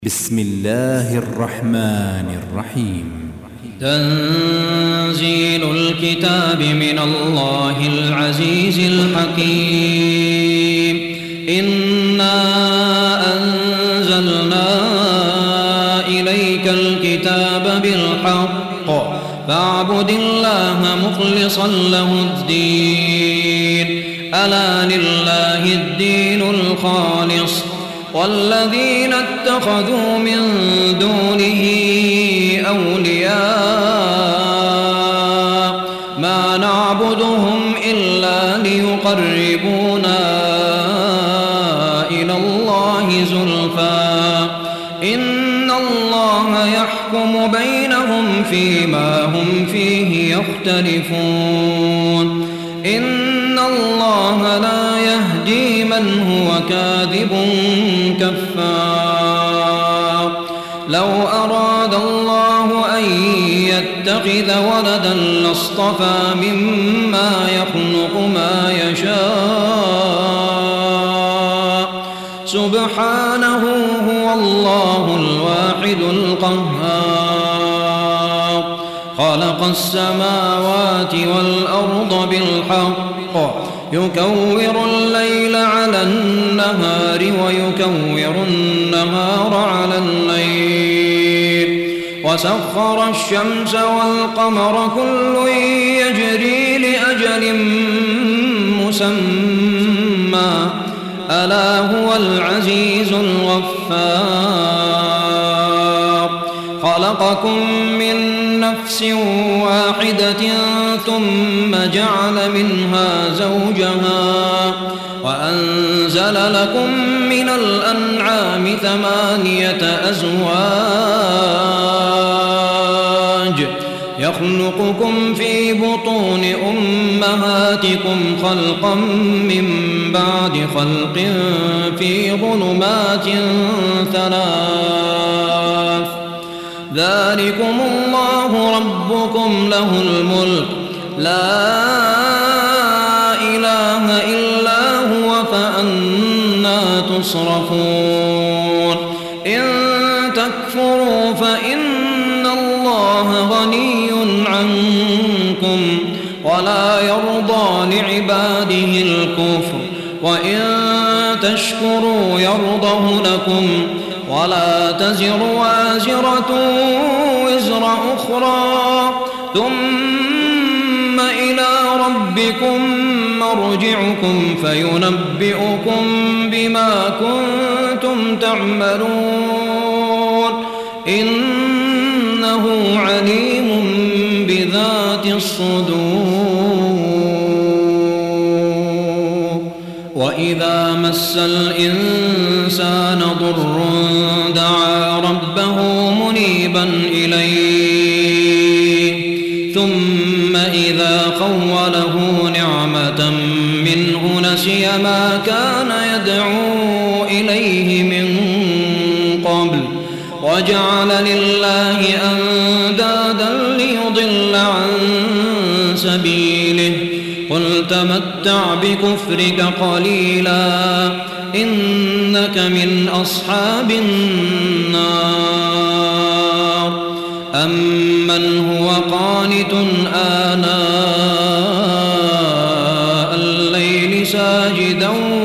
بسم الله الرحمن الرحيم. تنزيل الكتاب من الله العزيز الحكيم. إنا أنزلنا إليك الكتاب بالحق فاعبد الله مخلصا له الدين. ألا لله الدين الخالص والذين اتخذوا من دونه أولياء ما نعبدهم إلا ليقربونا إلى الله زلفى إن الله يحكم بينهم فيما هم فيه يختلفون. إن الله لا يهدي من هو كاذب كفار. لو أراد الله أن يتخذ ولدا لاصطفى مما يخلق ما يشاء سبحانه هو الله الواحد القهار. خلق السماوات والأرض بالحق يكور الليل على النهار ويكور النهار على الليل وسخر الشمس والقمر كل يجري لأجل مسمى ألا هو العزيز الغفار. خلقكم من نفس واحدة ثم جعل منها زوجها وأنزل لكم من الأنعام 8 أزواج يخلقكم في بطون أمهاتكم خلقا من بعد خلق في ظلمات 3. ذلكم الله ربكم له الملك لا إله إلا هو فأنى تصرفون. إن تكفروا فإن الله غني عنكم ولا يرضى لعباده الكفر وإن تشكروا يرضه لكم ولا تزر وازرة وزر أخرى ثم إلى ربكم مرجعكم فينبئكم بما كنتم تعملون إنه عليم بذات الصدور. وإذا مس الإنسان ضر دعا ربه منيبا إليه ثم إذا خوله نعمة منه نسي ما كان يدعو إليه من قبل وجعل لله أندادا ليضل عن سبيله. قل تمتع بكفرك قليلا إنك من أصحاب النار. أمن هو قانت آناء الليل ساجدا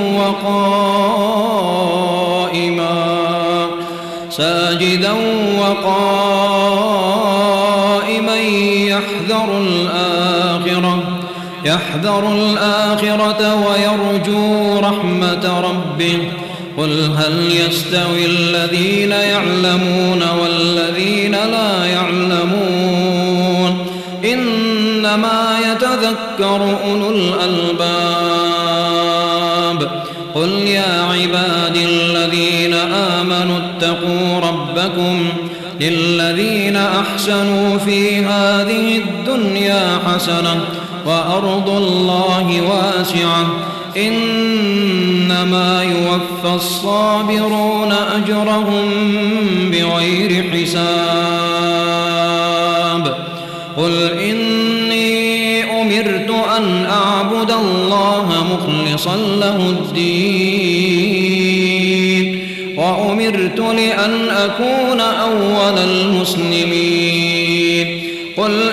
وقائما يحذر الآخرة ويرجو رحمة ربه. قل هل يستوي الذين يعلمون والذين لا يعلمون إنما يتذكر أولو الألباب. قل يا عبادي الذين آمنوا اتقوا ربكم للذين أحسنوا في هذه الدنيا حسنة وأرض الله واسعة إنما يوفى الصابرون أجرهم بغير حساب. قل إني أمرت أن أعبد الله مخلصا له الدين وأمرت أمرت لأن أكون أول المسلمين قل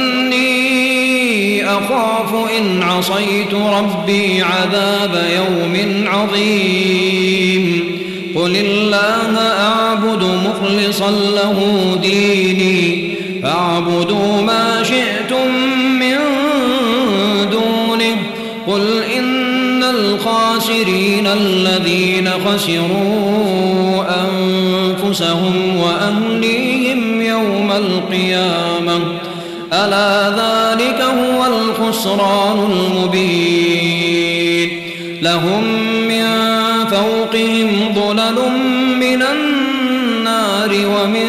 إني أخاف إن عصيت ربي عذاب يوم عظيم قل الله أعبد مخلصا له ديني فاعبدوا ما شئتم من دونه قل إن الخاسرين الذين خسروا أنفسهم وأهليهم يوم القيامة ألا ذلك هو الخسران المبين لهم من فوقهم ظلل من النار ومن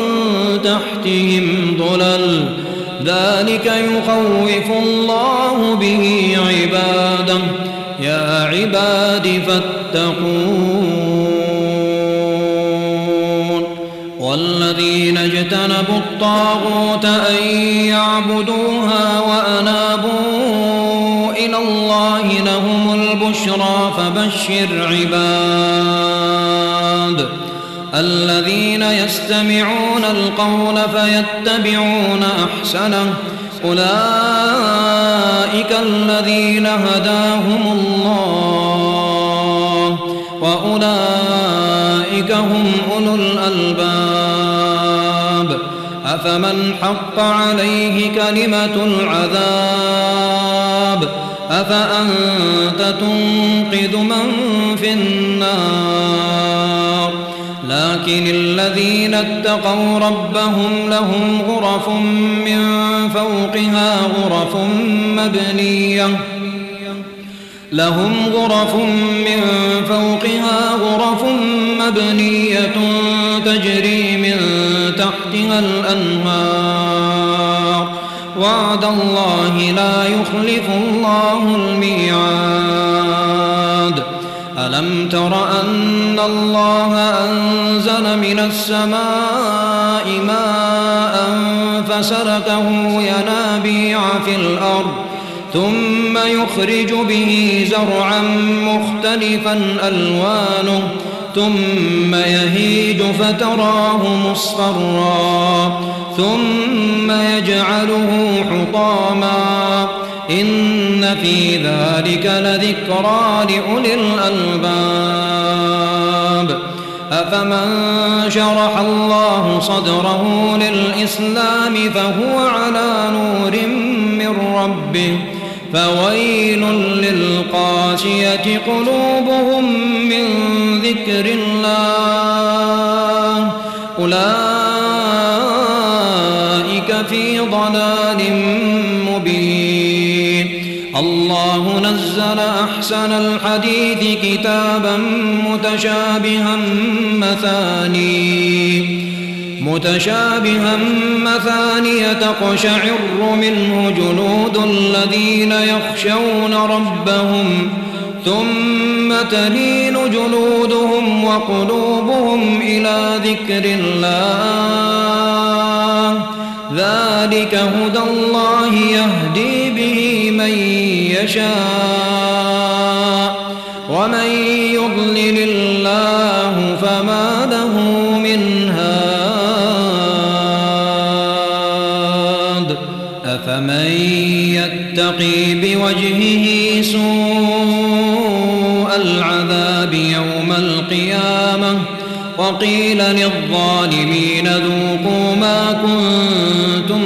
تحتهم ظلل ذلك يخوف الله به عباده يا عباد فاتقون والذين اجتنبوا الطاغوت أن يعبدوها وأنابوا إلى الله لهم البشرى فبشر عباد الذين يستمعون القول فيتبعون أحسنه أولئك الذين هداهم الله وأولئك هم أولو الألباب أفمن حق عليه كلمة العذاب أفأنت تنقذ من في النار لكن الذين اتقوا ربهم لهم غرف من فوقها غرف مبنية تجري من تحتها الأنهار وعد الله لا يخلف الله الميعاد ألم تر أن الله أنزل من السماء ماء فسلكه ينابيع في الأرض ثم يخرج به زرعا مختلفا ألوانه ثم يهيج فتراه مصفرا ثم يجعله حطاما إن في ذلك لذكرى لأولي الألباب أفمن شرح الله صدره للإسلام فهو على نور من ربه فويل للقاسية قلوبهم من ذكر الله أولئك في ضلال مبين الله نزل أحسن الحديث كتابا متشابها مثانية تقشعر منه جلود الذين يخشون ربهم ثم تلين جلودهم وقلوبهم إلى ذكر الله ذلك هدى الله يهدي به من يشاء ومن يضلل الله فما له من هاد أفمن يتقي بوجهه سوء العذاب يوم القيامة وقيل للظالمين ذوقوا ما كنتم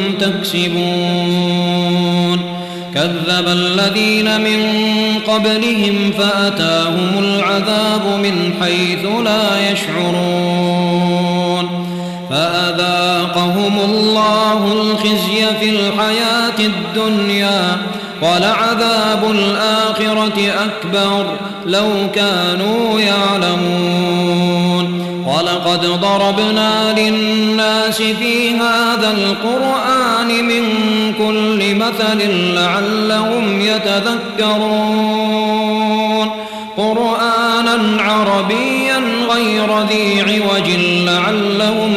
تكسبون كذب الذين من قبلهم فأتاهم العذاب من حيث لا يشعرون فأذاقهم الله الخزي في الحياة الدنيا ولعذاب الآخرة أكبر لو كانوا يعلمون ولقد ضربنا للناس في هذا القرآن من كل مثل لعلهم يتذكرون قرآنا عربيا غير ذي عوج لعلهم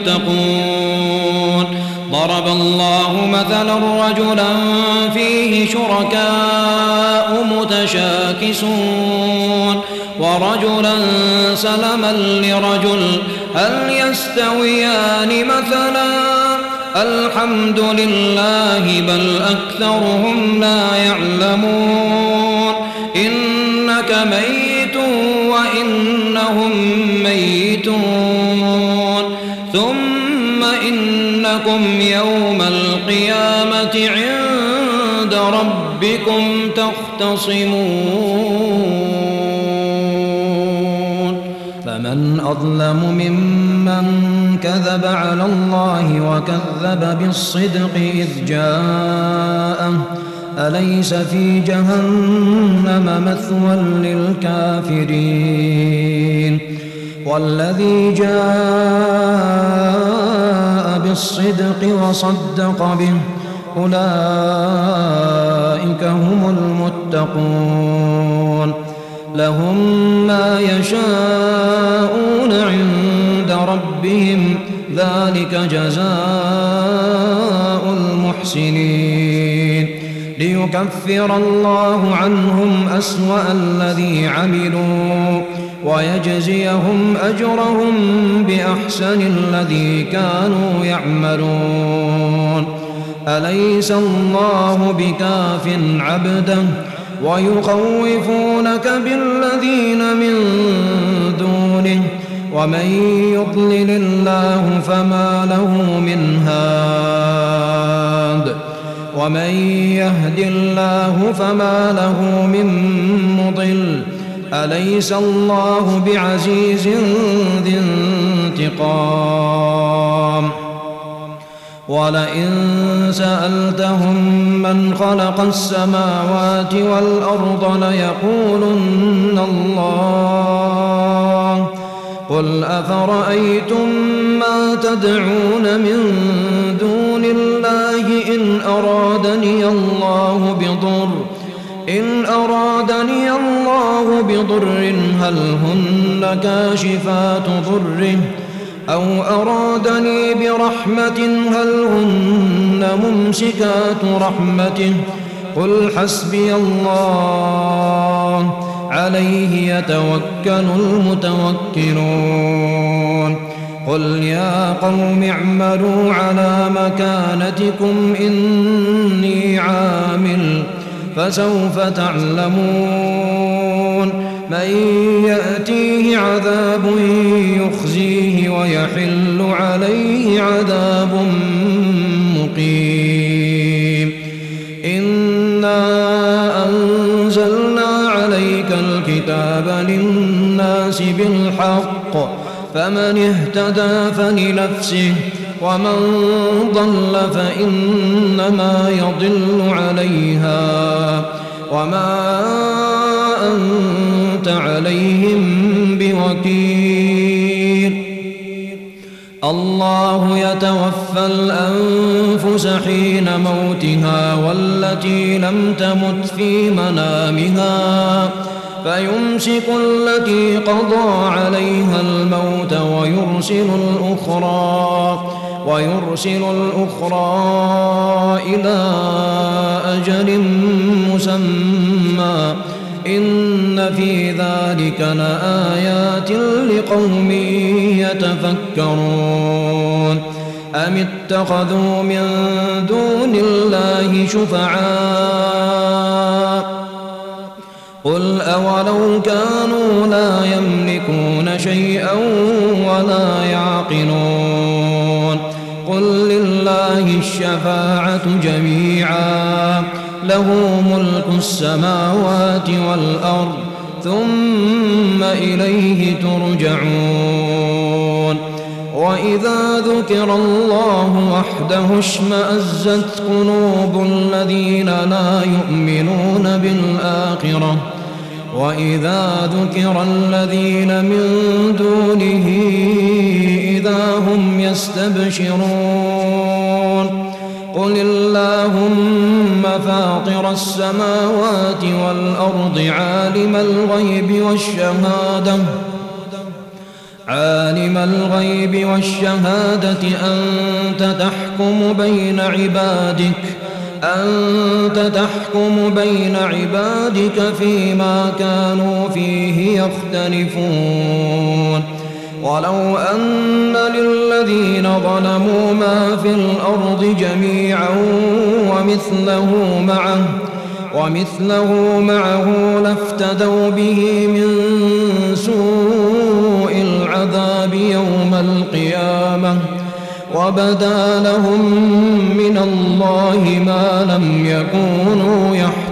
يتقون ضرب الله مثلا رجلا فيه شركاء متشاكسون ورجلا سلما لرجل هل يستويان مثلا الحمد لله بل أكثرهم لا يعلمون إنك ميت وإنهم ميتون ثم إنكم يوم القيامة عند ربكم تختصمون فمن أظلم ممن كذب على الله وكذب بالصدق إذ جاءه أليس في جهنم مثوى للكافرين والذي جاء بالصدق وصدق به أولئك هم المتقون لهم ما يشاءون عند ربهم ذلك جزاء المحسنين ليكفر الله عنهم أسوأ الذي عملوا ويجزيهم أجرهم بأحسن الذي كانوا يعملون أليس الله بكاف عبده ويخوفونك بالذين من دونه ومن يضلل الله فما له من هاد ومن يهد الله فما له من مضل أليس الله بعزيز ذي انتقام ولئن سألتهم من خلق السماوات والأرض ليقولن الله قل أفرأيتم ما تدعون من دون الله إن أرادني الله بضر هل هن كاشفات ضره أو أرادني برحمة هل هن ممسكات رحمته قل حسبي الله عليه يتوكل المتوكلون قل يا قوم اعملوا على مكانتكم إني عامل فسوف تعلمون من يأتيه عذاب يخزيه ويحل عليه عذاب مقيم إنا أنزلنا عليك الكتاب للناس بالحق فمن اهتدى فلنفسه ومن ضل فإنما يضل عليها وما أنت عليهم بوكيل الله يتوفى الأنفس حين موتها والتي لم تمت في منامها فيمسك التي قضى عليها الموت ويرسل الأخرى إلى أجل مسمى إن في ذلك لآيات لقوم يتفكرون أم اتخذوا من دون الله شفعاء قل أولو كانوا لا يملكون شيئا ولا يعقلون قل لله الشفاعة جميعا له ملك السماوات والأرض ثم إليه ترجعون وإذا ذكر الله وحده اشمأزت قلوب الذين لا يؤمنون بالآخرة وإذا ذكر الذين من دونه إذا هم يستبشرون قل اللهم فاطر السماوات والأرض عالم الغيب والشهادة أنت تحكم بين عبادك أنت تحكم بين عبادك فيما كانوا فيه يختلفون ولو أن للذين ظلموا ما في الأرض جميعا ومثله معه لافتدوا به من سوء العذاب يوم القيامة وبدا لهم من الله ما لم يكونوا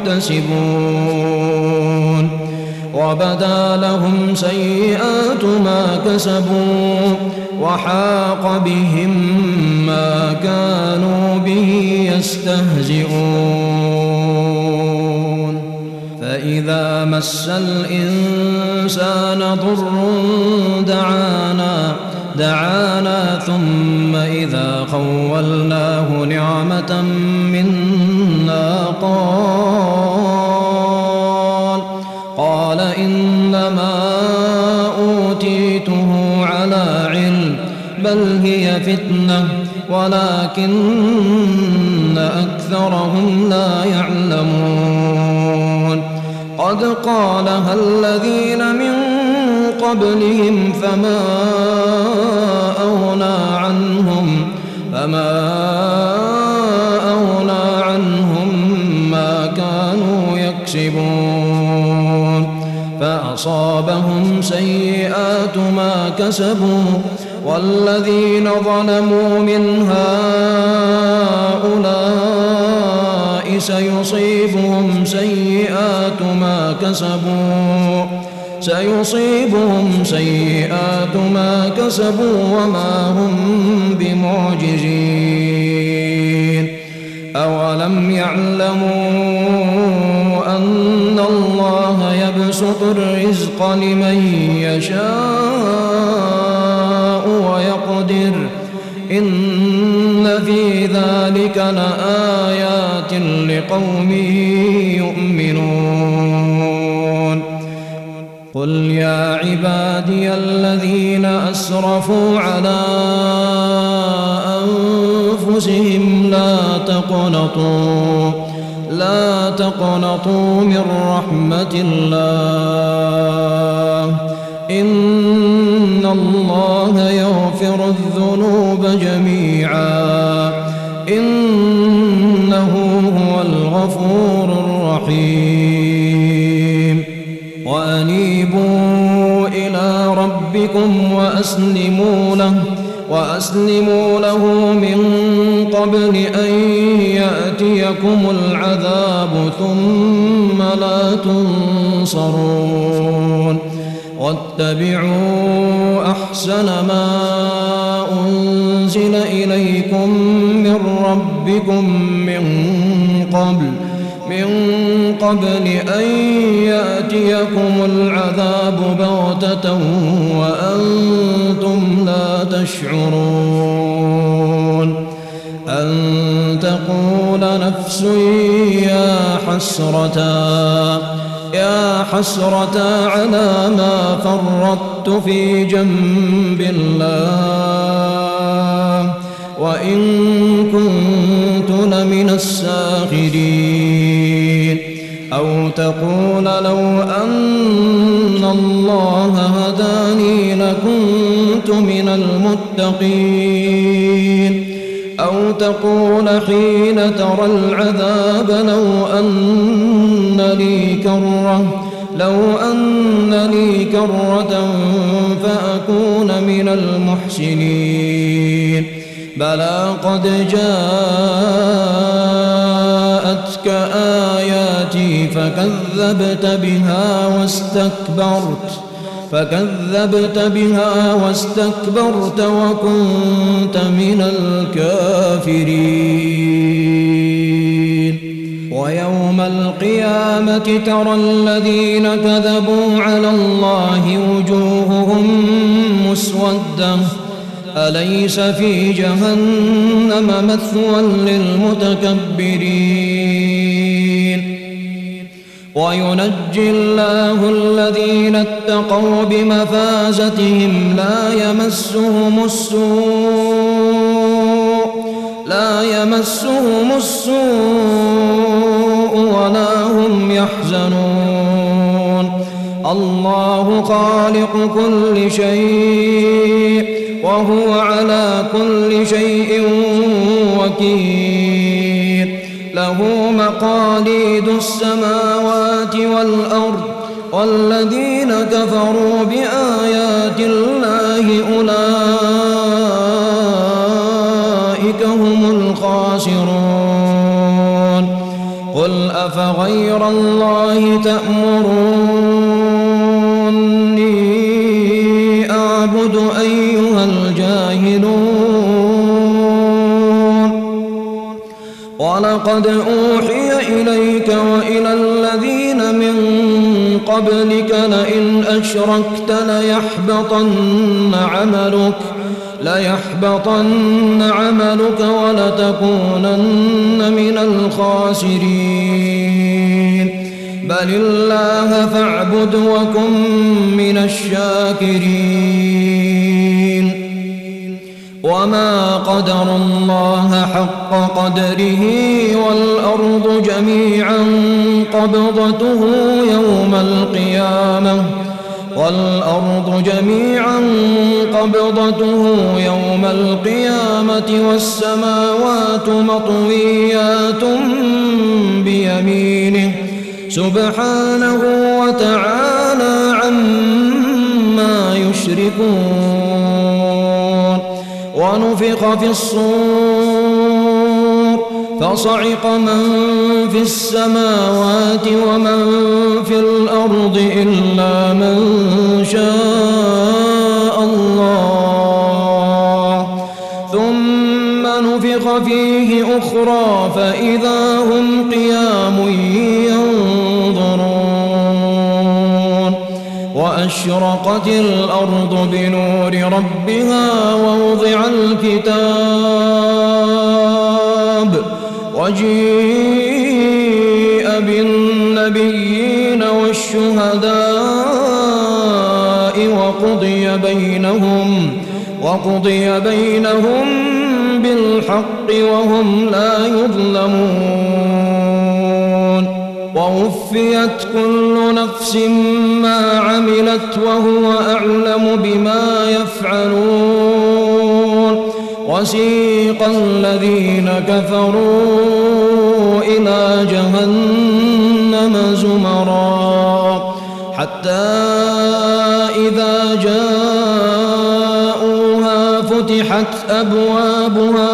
يحتسبون وبدا لهم سيئات ما كسبوا وحاق بهم ما كانوا به يستهزئون فإذا مس الإنسان ضر دعانا ثم إذا خولناه نعمة منا قال إنما أوتيته على علم بل هي فتنة ولكن أكثرهم لا يعلمون قد قالها الذين من قبلهم فما أغنى عنهم ما كانوا يكسبون فأصابهم سيئات ما كسبوا والذين ظلموا من هؤلاء سيصيبهم سيئات ما كسبوا وما هم بمعجزين أولم يعلموا أن الله يبسط الرزق لمن يشاء ويقدر إن في ذلك لآيات لقوم يؤمنون قل يا عبادي الذين أسرفوا على أنفسهم لا تقنطوا من رحمة الله إن الله يغفر الذنوب جميعا إنه هو الغفور الرحيم وأنيبوا إلى ربكم وأسلموا له من قبل أن يأتيكم العذاب ثم لا تنصرون واتبعوا أحسن ما أنزل إليكم من ربكم من قبل أن يأتيكم العذاب بغتة وأنتم لا تشعرون أن تقول نفس يا حسرة على ما فرطت في جنب الله وإن كنت لمن الساخرين أو تقول لو أن الله هداني لكنت من المتقين أو تقول حين ترى العذاب لو أن لي كرة فأكون من المحسنين بلى قد جاءتك آياتي فكذبت بها واستكبرت وكنت من الكافرين ويوم القيامة ترى الذين كذبوا على الله وجوههم مسودة أليس في جهنم مثوى للمتكبرين وينجي الله الذين اتقوا بمفازتهم لا يمسهم السوء لا يمسهم السوء ولا هم يحزنون الله خالق كل شيء وهو على كل شيء وكيل له مقاليد السماوات والأرض والذين كفروا بآيات الله أولئك هم الخاسرون قل أفغير الله تأمروني أعبد أيها الجاهلون ولقد أوحي إليك وإلى الذين من قبلك لئن أشركت ليحبطن عملك ولتكونن من الخاسرين بل الله فاعبد وكن من الشاكرين وما قدر الله حق قدره والأرض جميعا قبضته يوم القيامة والسماوات مطويات بيمينه سبحانه وتعالى عما يشركون ونفخ في الصور فصعق من في السماوات ومن في الأرض إلا من شاء الله ثم نفخ فيه أخرى فإذا هم قيام ينظرون وأشرقت الأرض بنور ربها ووضع الكتاب وجيء بالنبيين والشهداء وقضي بينهم بالحق وهم لا يظلمون ووفيت كل نفس ما عملت وهو أعلم بما يفعلون وسيق الذين كفروا إلى جهنم زمرا حتى إذا جاءوها فتحت أبوابها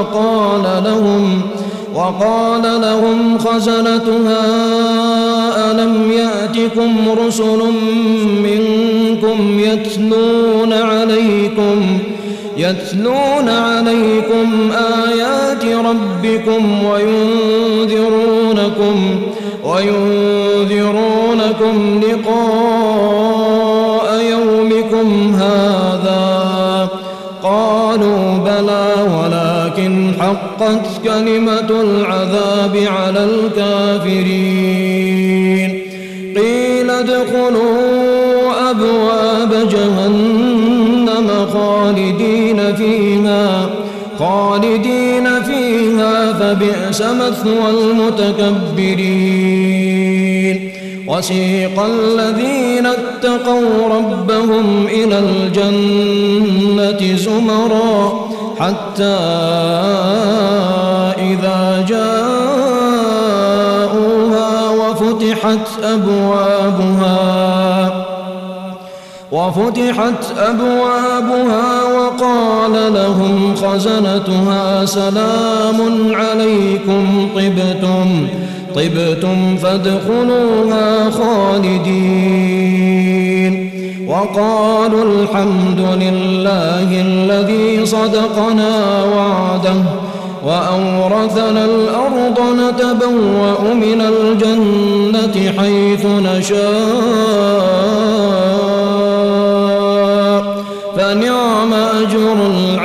وقال لهم خزنتها ألم يأتكم رسل منكم يتلون عليكم آيات ربكم وينذرونكم لقاء يومكم هذا قالوا بلى ولكن حقت كلمة العذاب على الكافرين قيل ادخلوا أبواب جهنم خالدين فيها فبئس مثوى المتكبرين وسيق الذين اتقوا ربهم إلى الجنة زمرا حتى إذا جاءوها وفتحت أبوابها وقال لهم خزنتها سلام عليكم طبتم فادخلوها خالدين وقالوا الحمد لله الذي صدقنا وعده وأورثنا الأرض نتبوأ من الجنة حيث نشاء فنعم أجر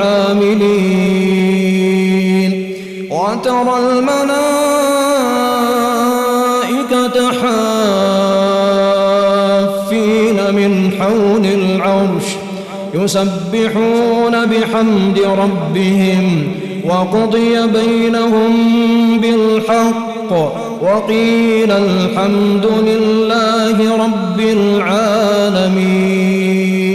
العاملين وترى الملائكة حافين من حول العرش يسبحون بحمد ربهم وقضي بينهم بالحق وقيل الحمد لله رب العالمين.